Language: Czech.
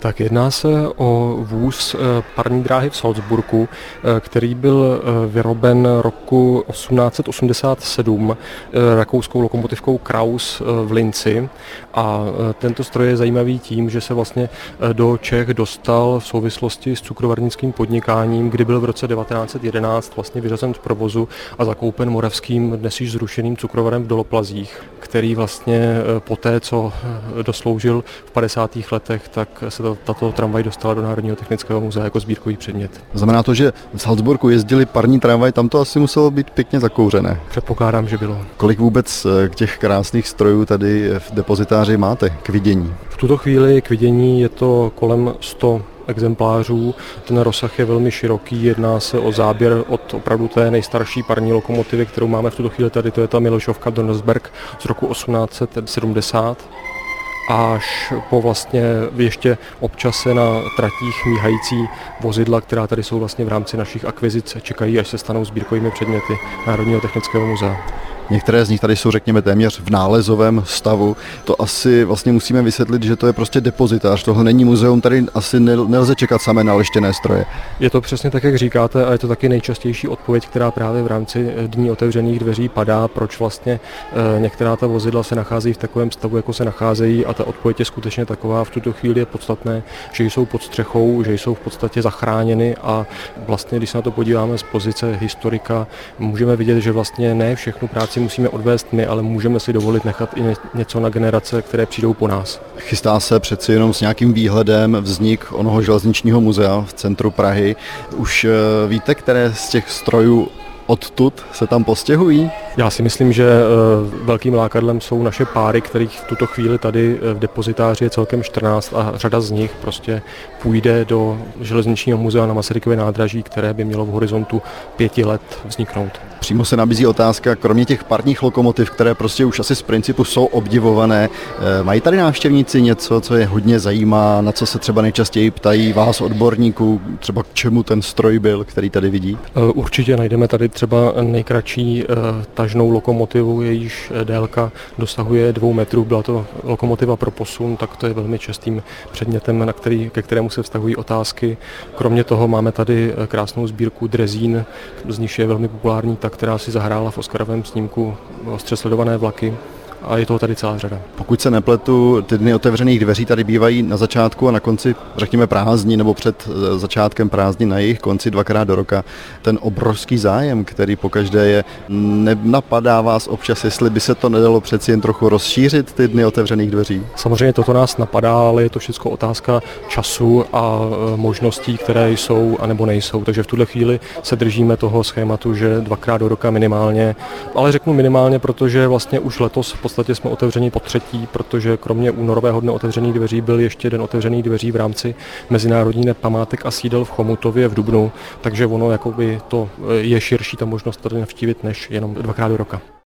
Tak jedná se o vůz parní dráhy v Salzburgu, který byl vyroben roku 1887 rakouskou lokomotivkou Krauss v Linci. A tento stroj je zajímavý tím, že se vlastně do Čech dostal v souvislosti s cukrovarnickým podnikáním, kdy byl v roce 1911 vlastně vyřazen z provozu a zakoupen moravským, dnes již zrušeným cukrovarem v Doloplazích, který vlastně poté, co dosloužil v 50. letech, tak se tato tramvaj dostala do Národního technického muzea jako sbírkový předmět. Znamená to, že v Salzburgu jezdili parní tramvaj, tam to asi muselo být pěkně zakouřené. Předpokládám, že bylo. Kolik vůbec těch krásných strojů tady v depozitáři máte k vidění? V tuto chvíli k vidění je to kolem 100 exemplářů. Ten rozsah je velmi široký, jedná se o záběr od opravdu té nejstarší parní lokomotivy, kterou máme v tuto chvíli tady, to je ta Milošovka Donnersberg z roku 1870. Až po vlastně ještě občas se na tratích míhající vozidla, která tady jsou vlastně v rámci našich akvizic, čekají, až se stanou sbírkovými předměty Národního technického muzea. Některé z nich tady jsou, řekněme, téměř v nálezovém stavu. To asi vlastně musíme vysvětlit, že to je prostě depozitář. Tohle není muzeum, tady asi nelze čekat samé naleštěné stroje. Je to přesně tak, jak říkáte, a je to taky nejčastější odpověď, která právě v rámci Dní otevřených dveří padá, proč vlastně některá ta vozidla se nacházejí v takovém stavu, jako se nacházejí, a ta odpověď je skutečně taková. V tuto chvíli je podstatné, že jsou pod střechou, že jsou v podstatě zachráněny, a vlastně, když se na to podíváme z pozice historika, můžeme vidět, že vlastně ne všechnu práci musíme odvést my, ale můžeme si dovolit nechat i něco na generace, které přijdou po nás. Chystá se přeci jenom s nějakým výhledem vznik onoho železničního muzea v centru Prahy. Už víte, které z těch strojů odtud se tam postěhují? Já si myslím, že velkým lákadlem jsou naše páry, kterých v tuto chvíli tady v depozitáři je celkem 14, a řada z nich prostě půjde do železničního muzea na Masarykově nádraží, které by mělo v horizontu 5 let vzniknout. Přímo se nabízí otázka, kromě těch parních lokomotiv, které prostě už asi z principu jsou obdivované, mají tady návštěvníci něco, co je hodně zajímá, na co se třeba nejčastěji ptají vás, odborníků, třeba k čemu ten stroj byl, který tady vidí? Určitě najdeme tady třeba nejkratší tažnou lokomotivu, jejíž délka dosahuje 2 metrů. Byla to lokomotiva pro posun, tak to je velmi častým předmětem, ke kterému se vztahují otázky. Kromě toho máme tady krásnou sbírku drezín, z nich je velmi populární ta, která si zahrála v Oscarovém snímku Ostře sledované vlaky. A je toho tady celá řada. Pokud se nepletu, ty dny otevřených dveří tady bývají na začátku a na konci, řekněme, prázdnin, nebo před začátkem prázdnin, na jejich konci 2krát do roka. Ten obrovský zájem, který pokaždé je, nenapadá vás občas, jestli by se to nedalo přeci jen trochu rozšířit, ty dny otevřených dveří? Samozřejmě toto nás napadá, ale je to všechno otázka času a možností, které jsou a nebo nejsou. Takže v tuhle chvíli se držíme toho schématu, že 2krát do roka minimálně, ale řeknu minimálně, protože vlastně už letos v podstatě jsme otevřeni po 3., protože kromě únorového dne otevřených dveří byl ještě den otevřených dveří v rámci Mezinárodní dne památek a sídel v Chomutově v dubnu, takže ono jakoby to je širší ta možnost tady navštívit než jenom 2krát do roka.